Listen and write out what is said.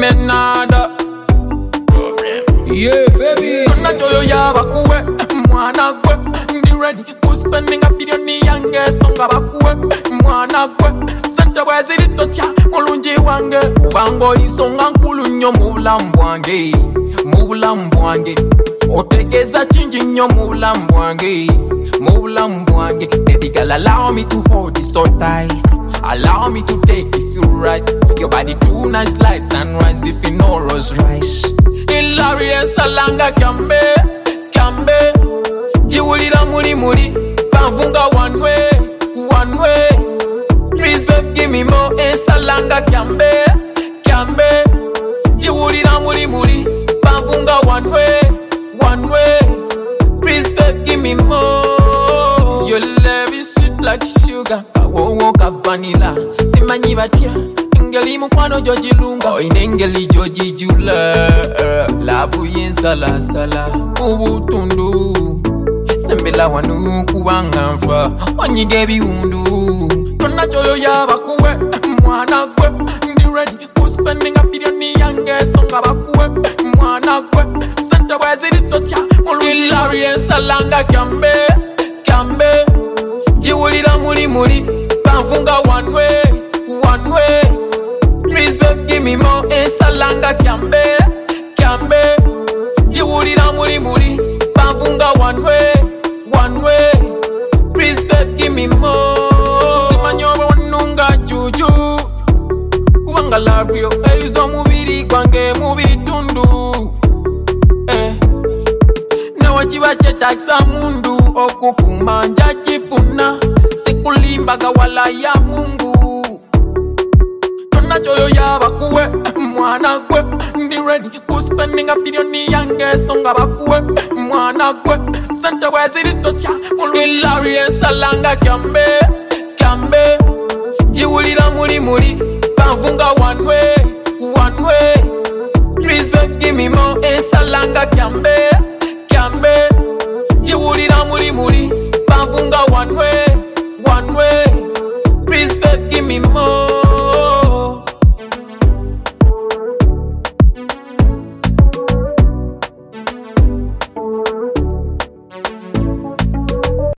me nada. Yeah, baby. Tuna choyo ya bakuwe, mwana kwe. Ndi ready, spending a billion ni yange. Songa bakuwe, mwana kwe. Senta waziri tocha, mulunji wange. Bango isonga nkulu nyo mulambwange. Mulambwange. Otegeza chinji nyo mulambwange. Mulambwange. Baby girl, allow me to hold it so tight. Allow me to take if you right. Your body too nice like sunrise if you know Rose Rice. Hilarious alanga kambe, kambe. Jiwulira muri muri, panfunga one way, one way. Please babe give me more, salanga kambe, kambe. Jiwulira muri muri, panfunga one way, one way. Please babe give me more. Your love is sweet like sugar, kawowoka vanilla. Simanyi batya. Ngeli mukwano joji lunga inengeli joji jula lavu yinsala sala ubutundu sembela wanu kubanga mfa wanyige biwundu tona choyo yaba kuwe mwana kwe ndi ready ku spending a billion yange songa bakuwe mwana kwe senta waziri tocha hilarious alanga kambe kambe jiwulira muri muri panfunga one way one way. Please babe give me more, salanga kambe, kambe. Jiwulira muri muri, panfunga one way, one way. Please babe give me more. Simanyoba wanunga juju, kubanga love yo, eyuzo mubiri kwange mubitundu. Na wachiba chetaksa mundu, okukumanja chifuna, sikulimbaga wala ya Mungu. Choyo ya bakuwe, mwana kwe. Ndi ready, ku spending a billion yange. Songa bakuwe, mwana kwe. Senta waziri tocha, hilarious alanga kambe, kambe. Jiwulira muri muri, panfunga one way, one way.